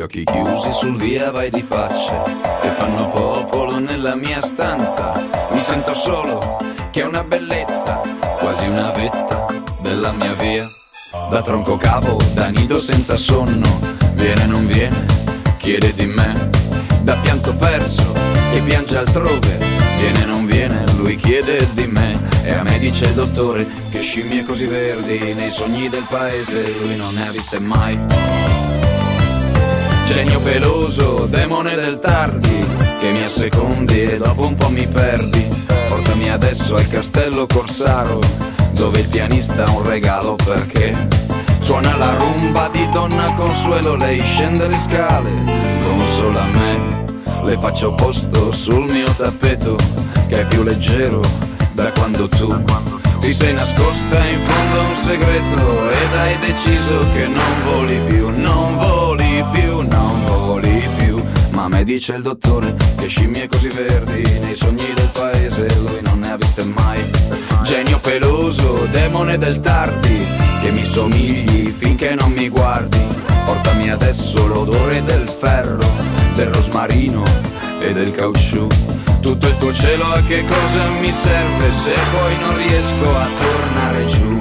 occhi chiusi sul via vai di facce che fanno popolo nella mia stanza. Mi sento solo, che è una bellezza, quasi una vetta della mia via. Da tronco cavo, da nido senza sonno, viene non viene, chiede di me. Da pianto perso, che piange altrove, viene non viene, lui chiede di me. E a me dice il dottore che scimmie così verdi nei sogni del paese lui non ne ha viste mai. Genio peloso, demone del tardi, che mi assecondi e dopo un po' mi perdi. Portami adesso al castello Corsaro, dove il pianista ha un regalo perché suona la rumba di Donna Consuelo. Lei scende le scale, consola me, le faccio posto sul mio tappeto che è più leggero da quando tu ti sei nascosta in fondo a un segreto ed hai deciso che non voli più, non voli più, non voli più. Ma a me dice il dottore che scimmie così verdi nei sogni del paese lui non ne ha viste mai. Genio peloso, demone del tardi, che mi somigli finché non mi guardi. Portami adesso l'odore del ferro, del rosmarino e del caucciù. Tutto il tuo cielo a che cosa mi serve se poi non riesco a tornare giù.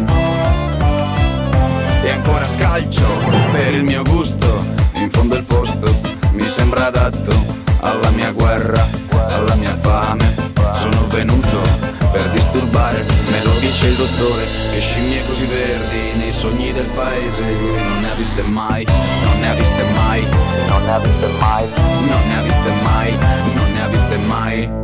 E ancora scalcio per il mio gusto, in fondo il posto mi sembra adatto alla mia guerra, alla mia fame. Sono venuto per disturbare, me lo dice il dottore che scimmie così verdi nei sogni del paese lui non ne ha viste mai, non ne ha viste mai, non ne ha viste mai, non ne ha viste mai, non ne ha viste mai.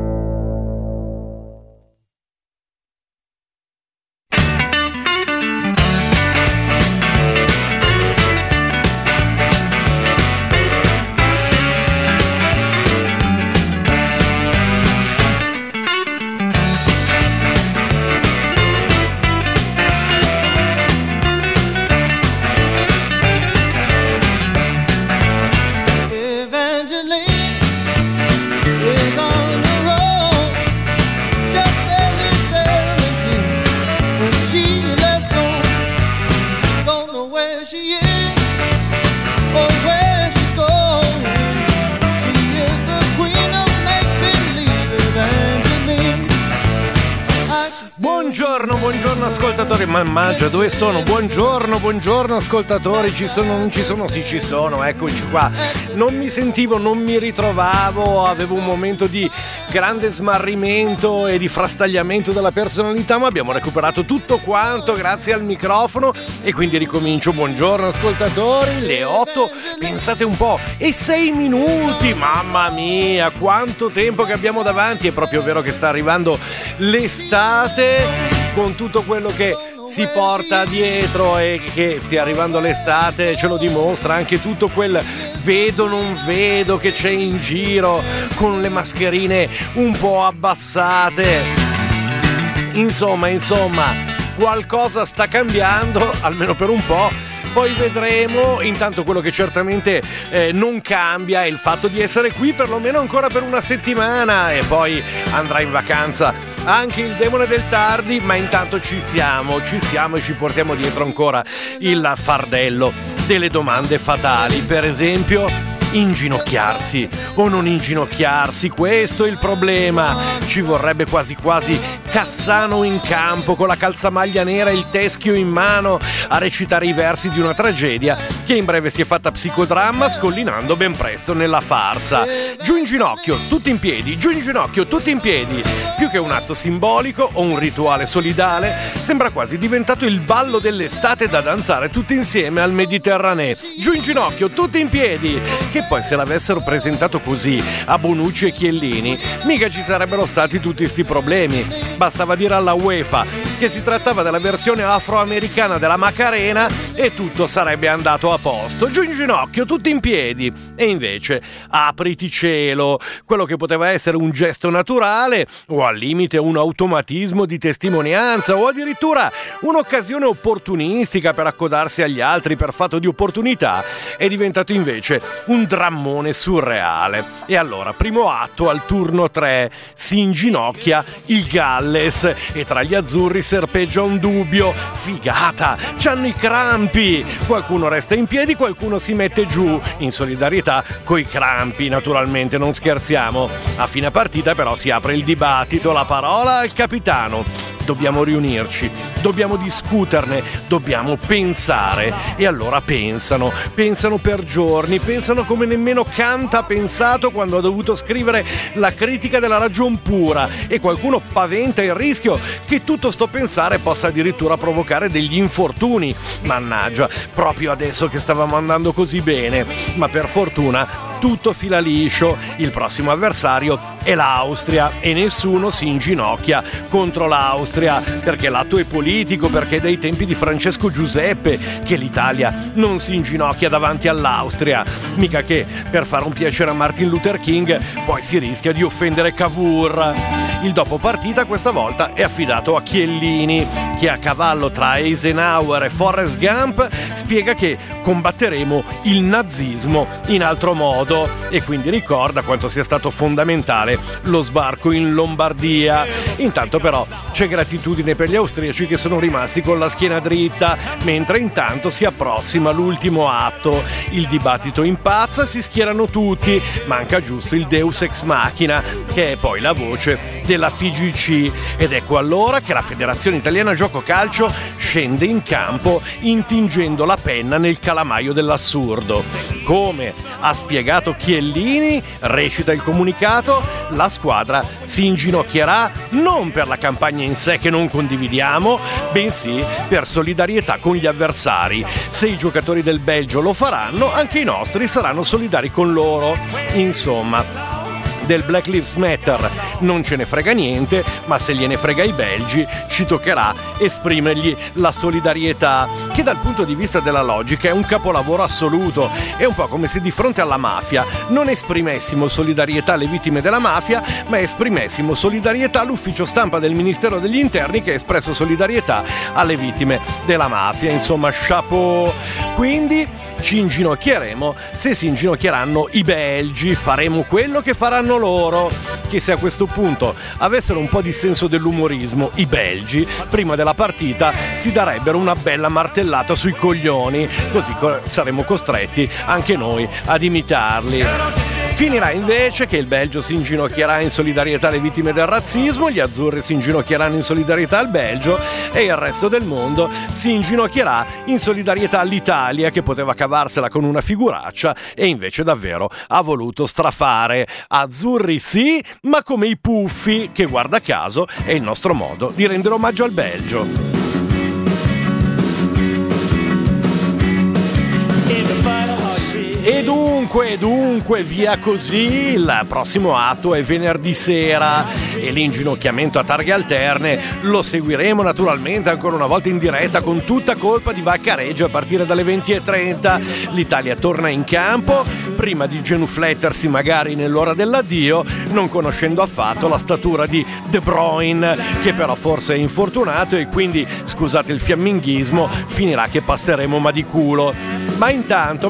Buongiorno ascoltatori, mannaggia dove sono? Buongiorno ascoltatori, ci sono, non ci sono? Sì ci sono, eccoci qua. Non mi sentivo, non mi ritrovavo, avevo un momento di grande smarrimento e di frastagliamento della personalità, ma abbiamo recuperato tutto quanto grazie al microfono e quindi ricomincio. Buongiorno ascoltatori, le 8, pensate un po', e 6 minuti, mamma mia, quanto tempo che abbiamo davanti. È proprio vero che sta arrivando l'estate, con tutto quello che si porta dietro, e che stia arrivando l'estate ce lo dimostra anche tutto quel vedo non vedo che c'è in giro con le mascherine un po' abbassate. Insomma, qualcosa sta cambiando, almeno per un po'. Poi vedremo. Intanto quello che certamente non cambia è il fatto di essere qui perlomeno ancora per una settimana, e poi andrà in vacanza anche il demone del tardi, ma intanto ci siamo e ci portiamo dietro ancora il fardello delle domande fatali. Per esempio, inginocchiarsi o non inginocchiarsi, questo è il problema. Ci vorrebbe quasi Cassano in campo con la calzamaglia nera e il teschio in mano a recitare i versi di una tragedia che in breve si è fatta psicodramma, scollinando ben presto nella farsa. Giù in ginocchio, tutti in piedi, giù in ginocchio, tutti in piedi. Più che un atto simbolico o un rituale solidale, sembra quasi diventato il ballo dell'estate da danzare tutti insieme al Mediterraneo. Giù in ginocchio, tutti in piedi. Che poi se l'avessero presentato così a Bonucci e Chiellini, mica ci sarebbero stati tutti sti problemi. Bastava dire alla UEFA che si trattava della versione afroamericana della Macarena e tutto sarebbe andato a posto. Giù in ginocchio, tutti in piedi. E invece, apriti cielo, quello che poteva essere un gesto naturale o al limite un automatismo di testimonianza o addirittura un'occasione opportunistica per accodarsi agli altri per fatto di opportunità, è diventato invece un drammone surreale. E allora, primo atto, al turno 3 si inginocchia il Galles e tra gli azzurri serpeggia un dubbio. Figata, c'hanno i crampi, crampi. Qualcuno resta in piedi, qualcuno si mette giù, in solidarietà coi crampi, naturalmente, non scherziamo. A fine partita però si apre il dibattito, la parola al capitano. Dobbiamo riunirci, dobbiamo discuterne, dobbiamo pensare. E allora pensano per giorni, pensano come nemmeno Kant ha pensato quando ha dovuto scrivere la critica della ragion pura, e qualcuno paventa il rischio che tutto sto pensare possa addirittura provocare degli infortuni. Mannaggia, proprio adesso che stavamo andando così bene. Ma per fortuna tutto fila liscio, il prossimo avversario è l'Austria e nessuno si inginocchia contro l'Austria, perché l'atto è politico, perché è dai tempi di Francesco Giuseppe che l'Italia non si inginocchia davanti all'Austria. Mica che per fare un piacere a Martin Luther King poi si rischia di offendere Cavour. Il dopo partita questa volta è affidato a Chiellini, che a cavallo tra Eisenhower e Forrest Gump spiega che combatteremo il nazismo in altro modo, e quindi ricorda quanto sia stato fondamentale lo sbarco in Lombardia. Intanto però c'è gratitudine per gli austriaci che sono rimasti con la schiena dritta, mentre intanto si approssima l'ultimo atto. Il dibattito impazza, si schierano tutti, manca giusto il Deus ex machina, che è poi la voce della FIGC, ed ecco allora che la Federazione Italiana Gioco Calcio scende in campo intingendo la penna nel calamaio dell'assurdo. Come ha spiegato Chiellini, recita il comunicato, la squadra si inginocchierà non per la campagna in sé che non condividiamo, bensì per solidarietà con gli avversari. Se i giocatori del Belgio lo faranno, anche i nostri saranno solidari con loro. Insomma, del Black Lives Matter non ce ne frega niente, ma se gliene frega ai belgi ci toccherà esprimergli la solidarietà, che dal punto di vista della logica è un capolavoro assoluto. È un po' come se di fronte alla mafia non esprimessimo solidarietà alle vittime della mafia, ma esprimessimo solidarietà all'ufficio stampa del Ministero degli Interni, che ha espresso solidarietà alle vittime della mafia. Insomma, chapeau. Quindi ci inginocchieremo se si inginocchieranno i belgi, faremo quello che faranno loro. Che se a questo punto avessero un po' di senso dell'umorismo, i belgi prima della partita si darebbero una bella martellata sui coglioni, così saremo costretti anche noi ad imitarli. Finirà invece che il Belgio si inginocchierà in solidarietà alle vittime del razzismo, gli azzurri si inginocchieranno in solidarietà al Belgio e il resto del mondo si inginocchierà in solidarietà all'Italia, che poteva cavarsela con una figuraccia e invece davvero ha voluto strafare. Azzurri sì, ma come i puffi, che guarda caso è il nostro modo di rendere omaggio al Belgio. E dunque, via così. Il prossimo atto è venerdì sera e l'inginocchiamento a targhe alterne lo seguiremo naturalmente ancora una volta in diretta con tutta colpa di Vaccareggio a partire dalle 20:30. L'Italia torna in campo prima di genuflettersi magari nell'ora dell'addio, non conoscendo affatto la statura di De Bruyne, che però forse è infortunato e quindi, scusate il fiamminghismo, finirà che passeremo ma di culo. Ma intanto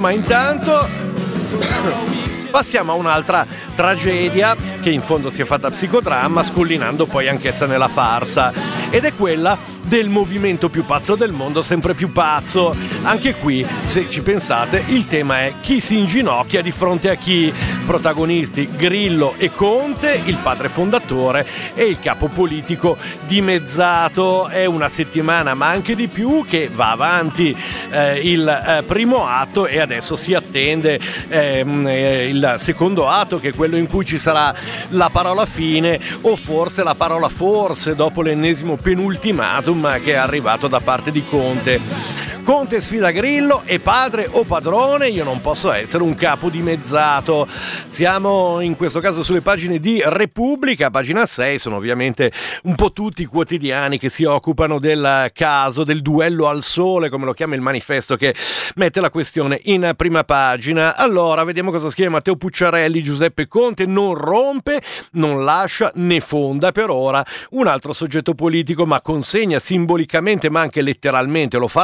passiamo a un'altra tragedia che in fondo si è fatta psicodramma, scollinando poi anch'essa nella farsa, ed è quella del movimento più pazzo del mondo, sempre più pazzo. Anche qui, se ci pensate, il tema è chi si inginocchia di fronte a chi. Protagonisti Grillo e Conte, il padre fondatore e il capo politico dimezzato. È una settimana, ma anche di più, che va avanti il primo atto e adesso si attende il secondo atto, che è quello in cui ci sarà la parola fine, o forse la parola forse, dopo l'ennesimo penultimatum che è arrivato da parte di Conte. Conte sfida Grillo e padre o padrone, io non posso essere un capo dimezzato. Siamo in questo caso sulle pagine di Repubblica, pagina 6, sono ovviamente un po' tutti i quotidiani che si occupano del caso, del duello al sole, come lo chiama il manifesto, che mette la questione in prima pagina. Allora, vediamo cosa scrive Matteo Pucciarelli. Giuseppe Conte non rompe, non lascia né fonda per ora un altro soggetto politico, ma consegna simbolicamente, ma anche letteralmente lo farà oggi,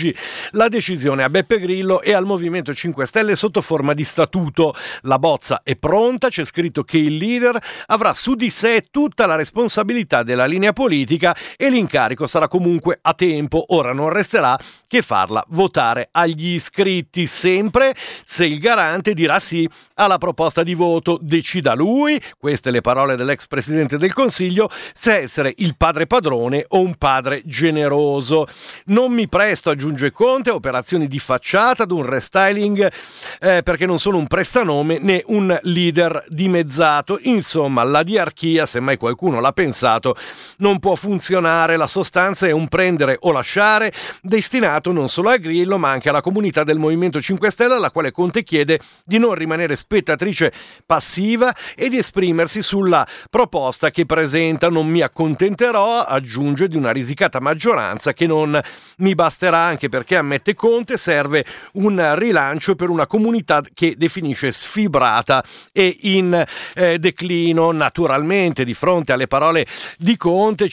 oggi la decisione a Beppe Grillo e al Movimento 5 Stelle sotto forma di statuto. La bozza è pronta, c'è scritto che il leader avrà su di sé tutta la responsabilità della linea politica e l'incarico sarà comunque a tempo. Ora non resterà che farla votare agli iscritti, sempre se il garante dirà sì alla proposta di voto. Decida lui, queste le parole dell'ex Presidente del Consiglio, se essere il padre padrone o un padre generoso. Non mi presto, aggiunge Conte, a operazioni di facciata, ad un restyling, perché non sono un prestanome né un leader dimezzato. Insomma, la diarchia, se mai qualcuno l'ha pensato, non può funzionare. La sostanza è un prendere o lasciare, destinato non solo a Grillo ma anche alla comunità del Movimento 5 Stelle, alla quale Conte chiede di non rimanere spettatrice passiva e di esprimersi sulla proposta che presenta. Non mi accontenterò, aggiunge, di una risicata maggioranza che non mi basterà, anche perché, ammette Conte, serve un rilancio per una comunità che definisce sfibrata e in declino. Naturalmente, di fronte alle parole di Conte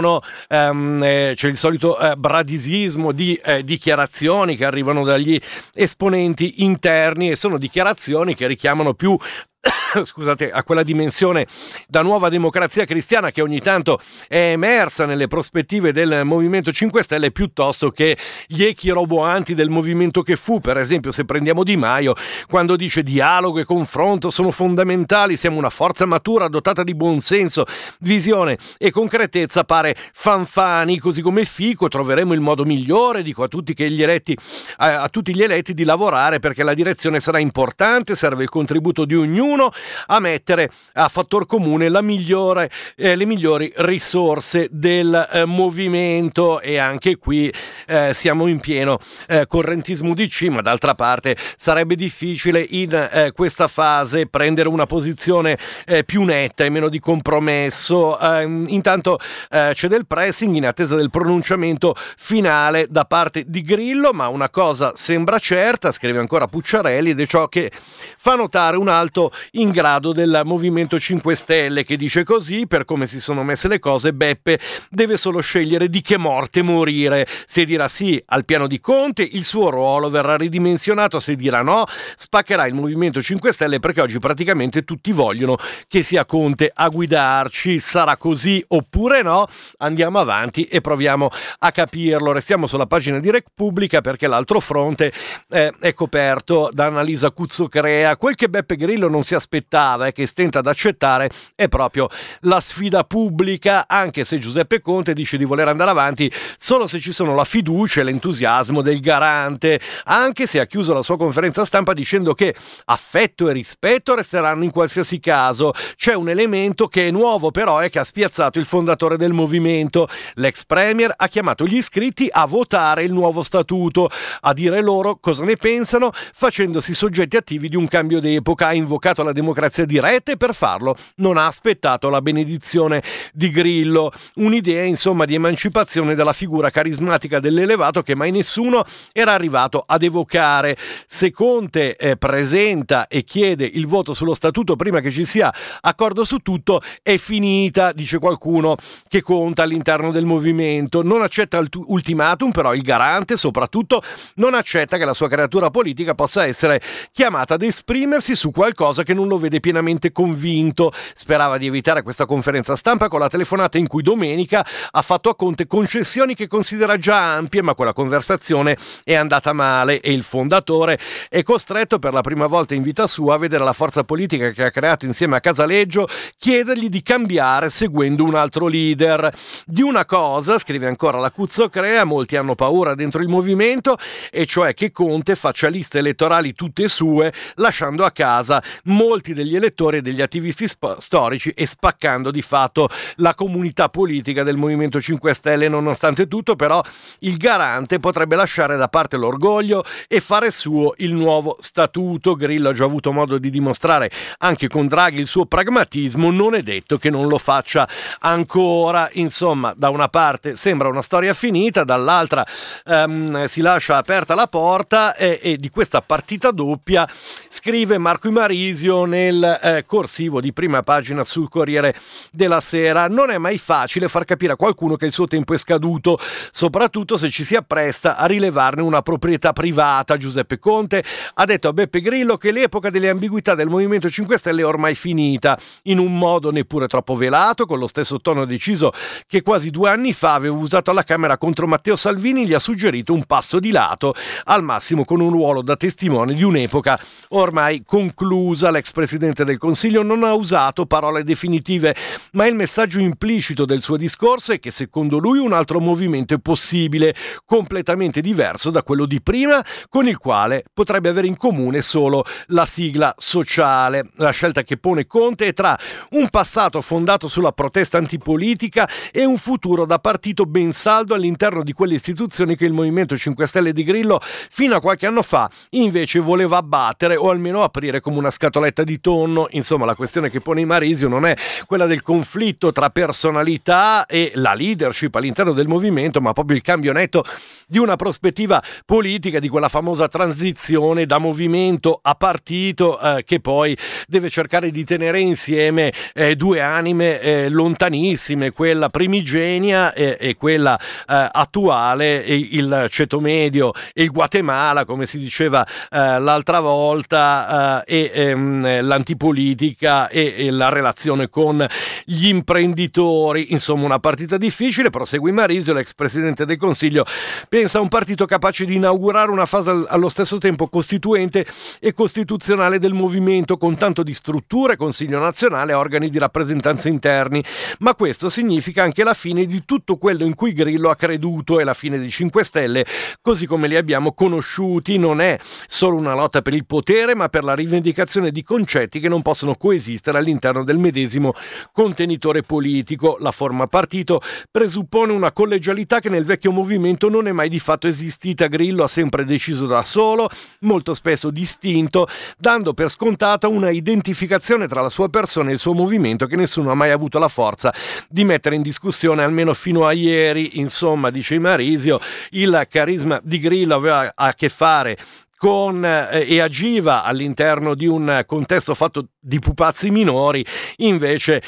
c'è il solito bradisismo di dichiarazioni che arrivano dagli esponenti interni, e sono dichiarazioni che richiamano più scusate, a quella dimensione da nuova democrazia cristiana che ogni tanto è emersa nelle prospettive del Movimento 5 Stelle, piuttosto che gli echi roboanti del movimento che fu. Per esempio, se prendiamo Di Maio, quando dice dialogo e confronto sono fondamentali, siamo una forza matura dotata di buonsenso, visione e concretezza, pare Fanfani, così come Fico troveremo il modo migliore, dico a tutti gli eletti di lavorare perché la direzione sarà importante, serve il contributo di ognuno a mettere a fattor comune le migliori risorse del movimento. E anche qui siamo in pieno correntismo DC, ma d'altra parte sarebbe difficile in questa fase prendere una posizione più netta e meno di compromesso. Intanto c'è del pressing in attesa del pronunciamento finale da parte di Grillo, ma una cosa sembra certa, scrive ancora Pucciarelli, ed è ciò che fa notare un alto in grado del Movimento 5 Stelle, che dice così: per come si sono messe le cose, Beppe deve solo scegliere di che morte morire. Se dirà sì al piano di Conte, il suo ruolo verrà ridimensionato; se dirà no, spaccherà il Movimento 5 Stelle, perché oggi praticamente tutti vogliono che sia Conte a guidarci. Sarà così oppure no? Andiamo avanti e proviamo a capirlo. Restiamo sulla pagina di Repubblica, perché l'altro fronte è coperto da Annalisa Cuzzocrea. Quel che Beppe Grillo non si aspettava e che stenta ad accettare è proprio la sfida pubblica, anche se Giuseppe Conte dice di voler andare avanti solo se ci sono la fiducia e l'entusiasmo del garante, anche se ha chiuso la sua conferenza stampa dicendo che affetto e rispetto resteranno in qualsiasi caso. C'è un elemento che è nuovo però e che ha spiazzato il fondatore del movimento. L'ex premier ha chiamato gli iscritti a votare il nuovo statuto, a dire loro cosa ne pensano, facendosi soggetti attivi di un cambio d'epoca. Ha invocato la democrazia diretta e per farlo non ha aspettato la benedizione di Grillo. Un'idea, insomma, di emancipazione dalla figura carismatica dell'elevato che mai nessuno era arrivato ad evocare. Se Conte presenta e chiede il voto sullo statuto prima che ci sia accordo su tutto, è finita, dice qualcuno che conta all'interno del movimento. Non accetta ultimatum, però il garante soprattutto non accetta che la sua creatura politica possa essere chiamata ad esprimersi su qualcosa che non lo vede pienamente convinto. Sperava di evitare questa conferenza stampa con la telefonata in cui domenica ha fatto a Conte concessioni che considera già ampie, ma quella conversazione è andata male e il fondatore è costretto per la prima volta in vita sua a vedere la forza politica che ha creato insieme a Casaleggio chiedergli di cambiare seguendo un altro leader. Di una cosa, scrive ancora la Cuzzocrea, molti hanno paura dentro il movimento, e cioè che Conte faccia liste elettorali tutte sue, lasciando a casa molti degli elettori e degli attivisti storici e spaccando di fatto la comunità politica del Movimento 5 Stelle. Nonostante tutto, però, il garante potrebbe lasciare da parte l'orgoglio e fare suo il nuovo statuto. Grillo ha già avuto modo di dimostrare anche con Draghi il suo pragmatismo, non è detto che non lo faccia ancora. Insomma, da una parte sembra una storia finita, dall'altra si lascia aperta la porta e di questa partita doppia scrive Marco Imarisio nel corsivo di prima pagina sul Corriere della Sera. Non è mai facile far capire a qualcuno che il suo tempo è scaduto, soprattutto se ci si appresta a rilevarne una proprietà privata. Giuseppe Conte ha detto a Beppe Grillo che l'epoca delle ambiguità del Movimento 5 Stelle è ormai finita, in un modo neppure troppo velato, con lo stesso tono deciso che quasi 2 anni fa aveva usato alla Camera contro Matteo Salvini. Gli ha suggerito un passo di lato, al massimo con un ruolo da testimone di un'epoca ormai conclusa. L'ex presidente del Consiglio non ha usato parole definitive, ma il messaggio implicito del suo discorso è che secondo lui un altro movimento è possibile, completamente diverso da quello di prima, con il quale potrebbe avere in comune solo la sigla sociale. La scelta che pone Conte è tra un passato fondato sulla protesta antipolitica e un futuro da partito ben saldo all'interno di quelle istituzioni che il Movimento 5 Stelle di Grillo fino a qualche anno fa invece voleva abbattere o almeno aprire come una scatoletta di tonno. Insomma, la questione che pone Marisio non è quella del conflitto tra personalità e la leadership all'interno del movimento, ma proprio il cambio netto di una prospettiva politica, di quella famosa transizione da movimento a partito che poi deve cercare di tenere insieme 2 anime lontanissime, quella primigenia e quella attuale, il ceto medio e il Guatemala, come si diceva l'altra volta, l'antipolitica e la relazione con gli imprenditori. Insomma, una partita difficile. Prosegue Marisio, l'ex presidente del Consiglio pensa a un partito capace di inaugurare una fase allo stesso tempo costituente e costituzionale del movimento, con tanto di strutture, Consiglio nazionale, organi di rappresentanza interni, ma questo significa anche la fine di tutto quello in cui Grillo ha creduto, e la fine dei 5 Stelle così come li abbiamo conosciuti. Non è solo una lotta per il potere, ma per la rivendicazione di concetti che non possono coesistere all'interno del medesimo contenitore politico. La forma partito presuppone una collegialità che nel vecchio movimento non è mai di fatto esistita. Grillo ha sempre deciso da solo, molto spesso distinto, dando per scontata una identificazione tra la sua persona e il suo movimento che nessuno ha mai avuto la forza di mettere in discussione, almeno fino a ieri. Insomma, dice Marisio, il carisma di Grillo aveva a che fare con e agiva all'interno di un contesto fatto di pupazzi minori. Invece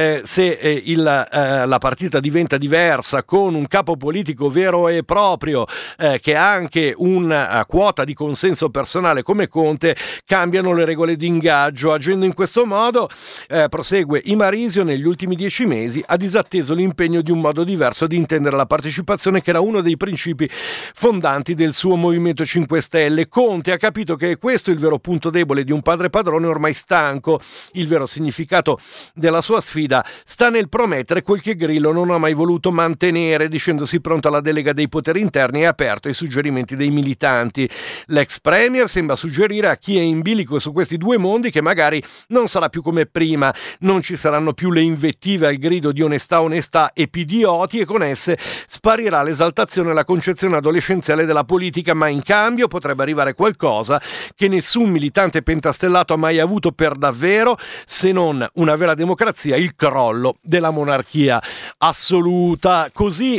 se la partita diventa diversa, con un capo politico vero e proprio che ha anche una quota di consenso personale come Conte, cambiano le regole di ingaggio. Agendo in questo modo, prosegue Marisio, negli ultimi 10 mesi ha disatteso l'impegno di un modo diverso di intendere la partecipazione, che era uno dei principi fondanti del suo Movimento 5 Stelle. Conte ha capito che è questo il vero punto debole di un padre padrone ormai stanco. Il vero significato della sua sfida sta nel promettere quel che Grillo non ha mai voluto mantenere, dicendosi pronto alla delega dei poteri interni e aperto ai suggerimenti dei militanti. L'ex premier sembra suggerire a chi è in bilico su questi due mondi che magari non sarà più come prima, non ci saranno più le invettive al grido di onestà e pidioti, e con esse sparirà l'esaltazione e la concezione adolescenziale della politica, ma in cambio potrebbe arrivare qualcosa che nessun militante pentastellato ha mai avuto per davvero, se non una vera democrazia, il crollo della monarchia assoluta. Così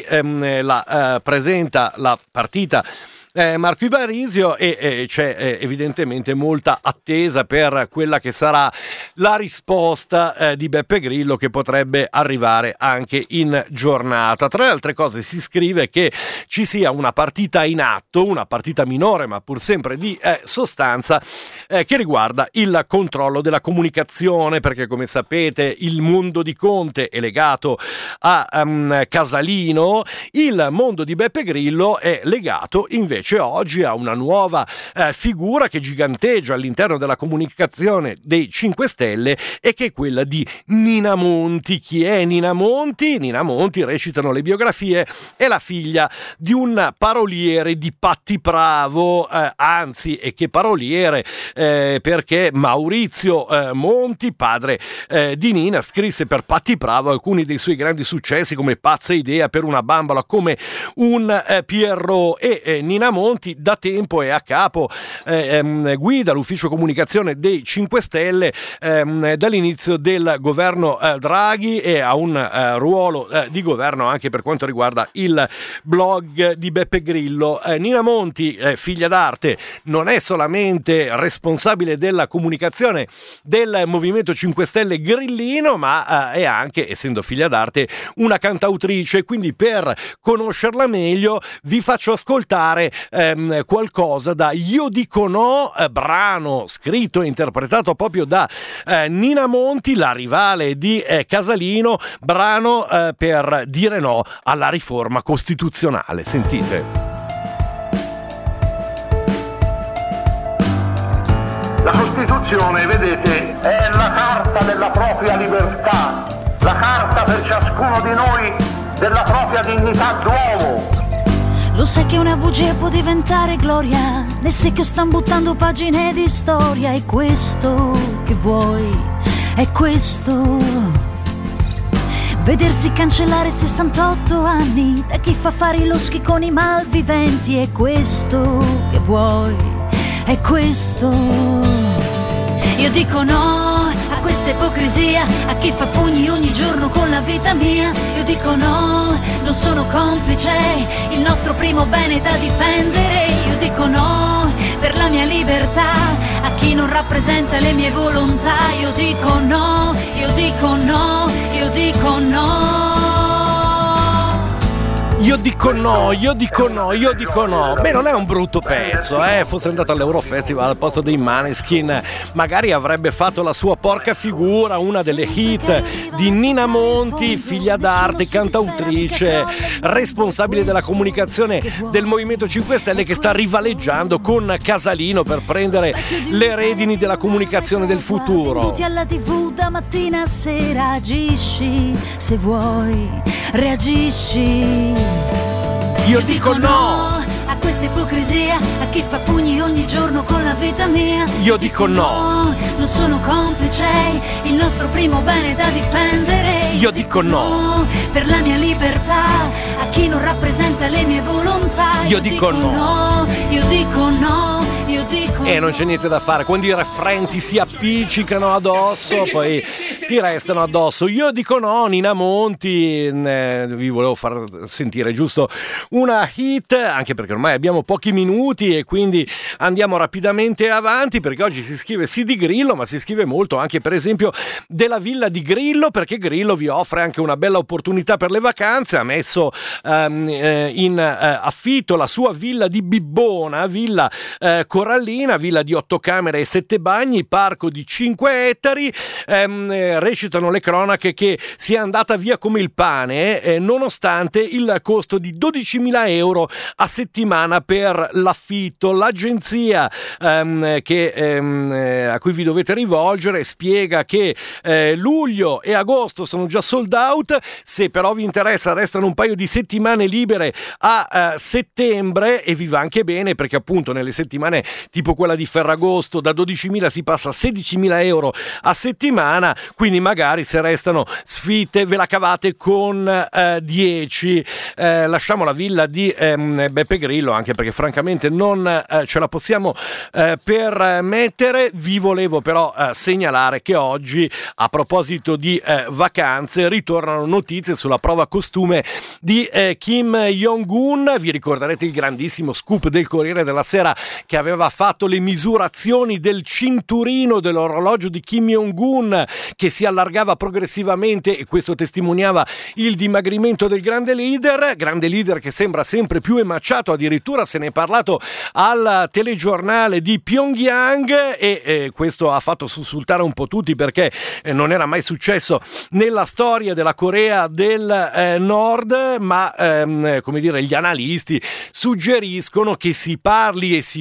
presenta la partita Marco Marisio, e c'è evidentemente molta attesa per quella che sarà la risposta di Beppe Grillo, che potrebbe arrivare anche in giornata. Tra le altre cose si scrive che ci sia una partita in atto, una partita minore ma pur sempre di sostanza, che riguarda il controllo della comunicazione, perché come sapete il mondo di Conte è legato a Casalino, il mondo di Beppe Grillo è legato invece oggi a una nuova figura che giganteggia all'interno della comunicazione dei 5 Stelle, e che è quella di Nina Monti. Chi è Nina Monti? Nina Monti, recitano le biografie, è la figlia di un paroliere di Patti Bravo, anzi, e che paroliere, perché Maurizio Monti, padre di Nina, scrisse per Patti Bravo alcuni dei suoi grandi successi come Pazza idea, Per una bambola, come un Pierrot, e Nina Monti da tempo è a capo, guida l'ufficio comunicazione dei 5 Stelle dall'inizio del governo Draghi e ha un ruolo di governo anche per quanto riguarda il blog di Beppe Grillo. Nina Monti, figlia d'arte, non è solamente responsabile della comunicazione del Movimento 5 Stelle grillino, ma è anche, essendo figlia d'arte, una cantautrice. Quindi per conoscerla meglio vi faccio ascoltare qualcosa da Io dico no, brano scritto e interpretato proprio da Nina Monti, la rivale di Casalino, brano per dire no alla riforma costituzionale. Sentite. La Costituzione, vedete, è la carta della propria libertà, la carta per ciascuno di noi della propria dignità d'uomo. Lo sai che una bugia può diventare gloria, nel secchio stan buttando pagine di storia. È questo che vuoi, è questo. Vedersi cancellare 68 anni da chi fa fare i loschi con i malviventi. È questo che vuoi, è questo. Io dico no a questa ipocrisia, a chi fa pugni ogni giorno con la vita mia. Io dico no, non sono complice, il nostro primo bene da difendere. Io dico no per la mia libertà, a chi non rappresenta le mie volontà. Io dico no, io dico no, io dico no. Io dico no, io dico no, io dico no. Beh, non è un brutto pezzo, fosse andato all'Eurofestival al posto dei Maneskin, magari avrebbe fatto la sua porca figura, una delle hit di Nina Monti, figlia d'arte, cantautrice, responsabile della comunicazione del Movimento 5 Stelle, che sta rivaleggiando con Casalino per prendere le redini della comunicazione del futuro. Tutti alla TV da mattina a sera, agisci se vuoi, reagisci. Io dico no a questa ipocrisia, a chi fa pugni ogni giorno con la vita mia. Io dico no, non sono complice, il nostro primo bene da difendere. Io dico no per la mia libertà, a chi non rappresenta le mie volontà. Io dico no, io dico no, io dico no. E non c'è niente da fare, quando i refrain ti si appiccicano addosso poi ti restano addosso. Io dico no, Nina Monti, vi volevo far sentire giusto una hit, anche perché ormai abbiamo pochi minuti e quindi andiamo rapidamente avanti, perché oggi si scrive sì di Grillo, ma si scrive molto anche per esempio della villa di Grillo, perché Grillo vi offre anche una bella opportunità per le vacanze. Ha messo in affitto la sua villa di Bibbona, villa corallina, villa di 8 camere e 7 bagni, parco di 5 ettari. Recitano le cronache che sia andata via come il pane, nonostante il costo di 12.000 euro a settimana per l'affitto. L'agenzia a cui vi dovete rivolgere spiega che luglio e agosto sono già sold out. Se però vi interessa, restano un paio di settimane libere a settembre, e vi va anche bene, perché appunto nelle settimane tipo quella di Ferragosto da 12.000 si passa a 16.000 euro a settimana, quindi magari se restano sfitte ve la cavate con 10. Lasciamo la villa di Beppe Grillo, anche perché francamente non ce la possiamo permettere. Vi volevo però segnalare che oggi, a proposito di vacanze, ritornano notizie sulla prova costume di Kim Jong-un. Vi ricorderete il grandissimo scoop del Corriere della Sera, che aveva fatto le misurazioni del cinturino dell'orologio di Kim Jong-un, che si allargava progressivamente, e questo testimoniava il dimagrimento del grande leader che sembra sempre più emaciato. Addirittura se ne è parlato al telegiornale di Pyongyang, e questo ha fatto sussultare un po' tutti, perché non era mai successo nella storia della Corea del Nord, ma come dire, gli analisti suggeriscono che si parli e si mostri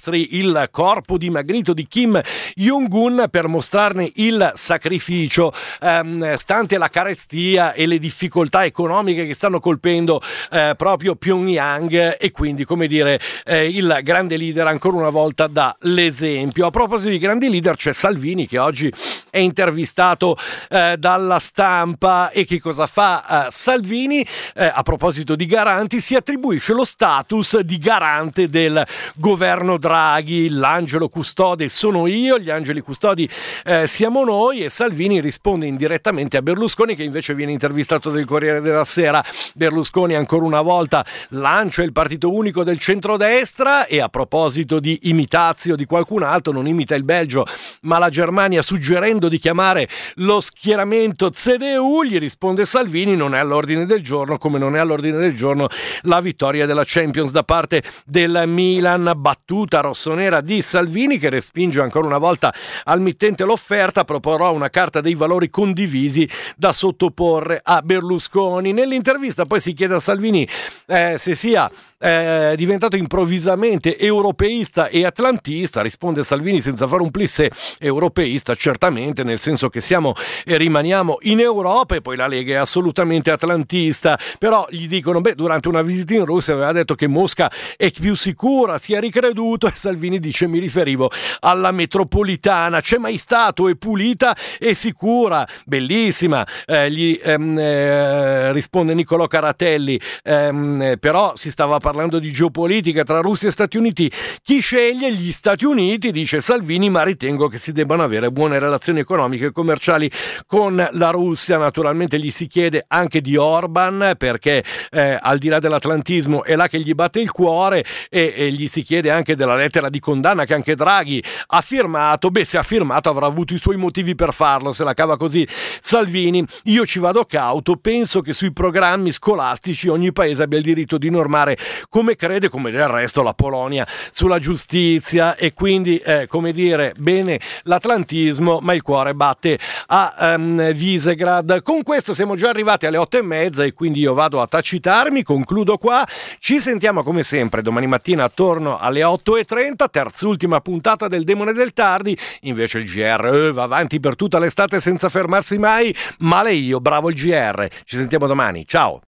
mostri il corpo dimagrito di Kim Jong-un per mostrarne il sacrificio, stante la carestia e le difficoltà economiche che stanno colpendo proprio Pyongyang, e quindi, come dire, il grande leader ancora una volta dà l'esempio. A proposito di grandi leader, c'è Salvini che oggi è intervistato dalla Stampa. E che cosa fa Salvini? A proposito di garanti, si attribuisce lo status di garante del governo Draghi. L'angelo custode sono io, gli angeli custodi siamo noi, e Salvini risponde indirettamente a Berlusconi, che invece viene intervistato del Corriere della Sera. Berlusconi ancora una volta lancia il partito unico del centrodestra, e a proposito di imitazio di qualcun altro, non imita il Belgio ma la Germania, suggerendo di chiamare lo schieramento CDU, gli risponde Salvini: non è all'ordine del giorno, come non è all'ordine del giorno la vittoria della Champions da parte del Milan. Battuta rossonera di Salvini, che respinge ancora una volta al mittente l'offerta: proporrò una carta dei valori condivisi da sottoporre a Berlusconi. Nell'intervista poi si chiede a Salvini se sia diventato improvvisamente europeista e atlantista. Risponde Salvini senza fare un plissé: europeista certamente, nel senso che siamo e rimaniamo in Europa, e poi la Lega è assolutamente atlantista. Però gli dicono: durante una visita in Russia aveva detto che Mosca è più sicura, si è ricreduto, e Salvini dice: mi riferivo alla metropolitana, c'è mai stato, è pulita e sicura, bellissima. Gli risponde Niccolò Caratelli: però si stava parlando di geopolitica tra Russia e Stati Uniti, chi sceglie? Gli Stati Uniti, dice Salvini, ma ritengo che si debbano avere buone relazioni economiche e commerciali con la Russia. Naturalmente gli si chiede anche di Orban, perché al di là dell'atlantismo è là che gli batte il cuore, e gli si chiede anche della lettera di condanna che anche Draghi ha firmato. Se ha firmato avrà avuto i suoi motivi per farlo, se la cava così Salvini. Io ci vado cauto, penso che sui programmi scolastici ogni paese abbia il diritto di normare come crede, come del resto la Polonia sulla giustizia, e quindi come dire, bene l'atlantismo, ma il cuore batte a Visegrad. Con questo siamo già arrivati alle 8:30, e quindi io vado a tacitarmi, concludo qua. Ci sentiamo come sempre domani mattina attorno alle 8:30, terz'ultima puntata del Demone del Tardi. Invece il GR va avanti per tutta l'estate senza fermarsi mai, male io, bravo il GR. Ci sentiamo domani, ciao.